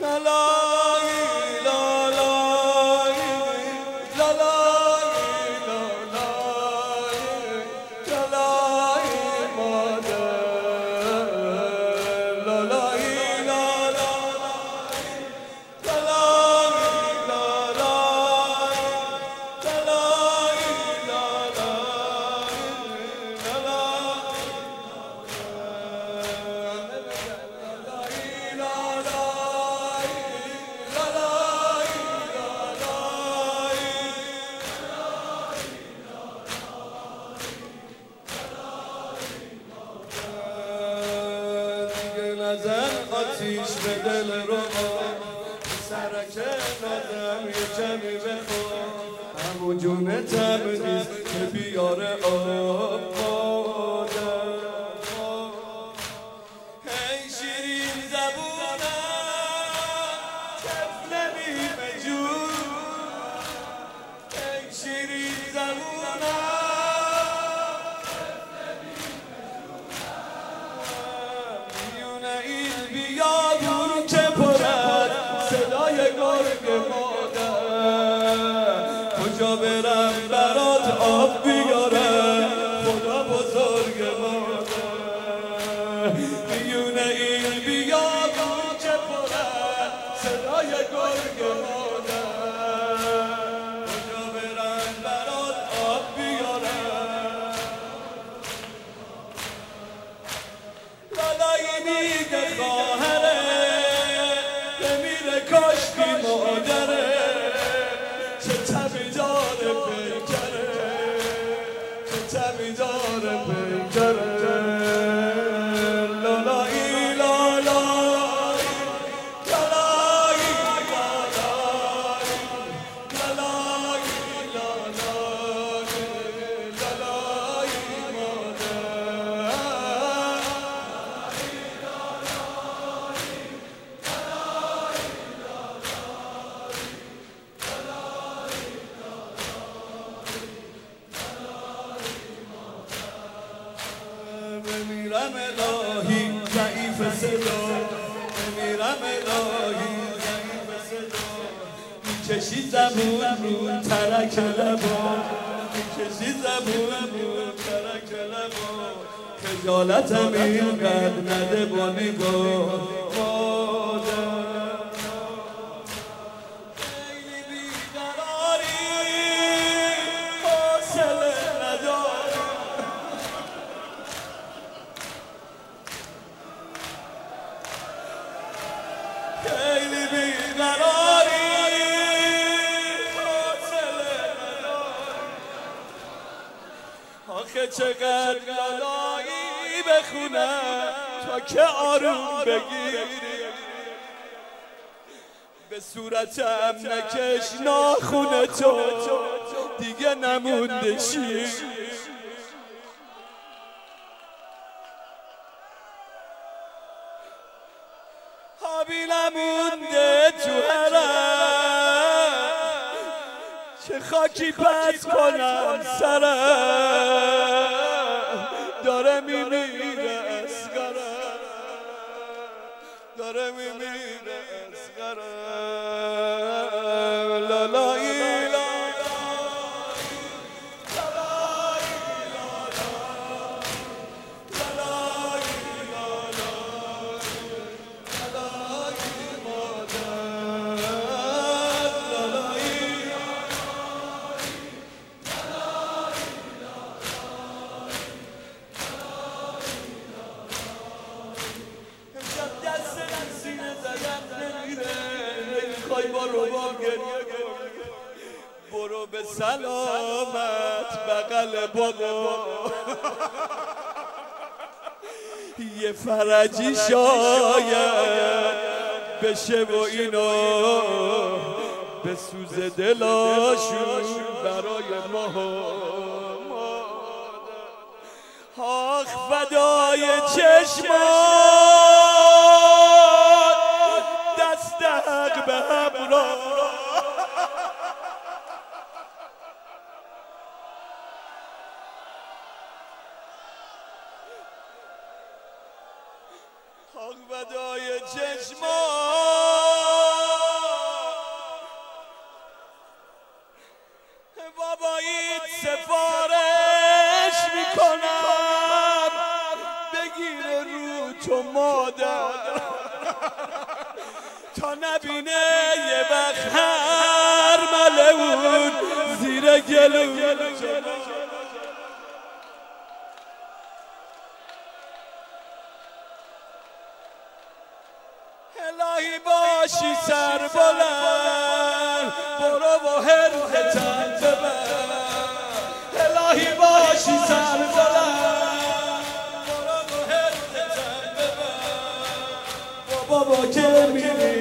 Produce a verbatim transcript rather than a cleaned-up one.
نزن آتیش به دل رو سرک نازم یه کمی بخور همون جون تمیز که بیاره آب مادر هی شیرین زبونم کف نمیمه جون هی شیرین زبونم کجا برم برات آب بیارم خدا بزرگ مادر میونه این بیابون که پرد صدای گرگ مادر کجا برم برات آب بیارم لالایی میگه خواهره بمیره کاشکی مادره تمیدار پیکره لالایی لالایی لالایی لالایی لالایی لالایی مادر بمیرم الهی ضعیف صدا بمیرم الهی ضعیف صدا میکشی زبون رو ترک لبا میکشی زبون رو ترک لبا خجالتم اینقدر نده با نگاه خیلی بیقراری حاصله نداری آخه چقدر لالایی بخونم تا که آروم بگیری به صورتم نکش ناخون تو دیگه نمونده شیر آبی نمونده تو حرم چه خاکی پس کنم سرم داره میمیره اصغرم داره میمیره اصغرم لالایی برو به سلامت بغل بابا یه فرجی شاید بشه و اینا به سوز دلاشون برای ما آخ فدای چشمان دست حق به همراه حق بدای چشمان تو مادر تا نبینه یه وقت هر ملعون زیر گلون الهی باشی سر بلند برو و حرف تن ببر الهی باشی سر بلند برو و حرف تن ببر بابا که میری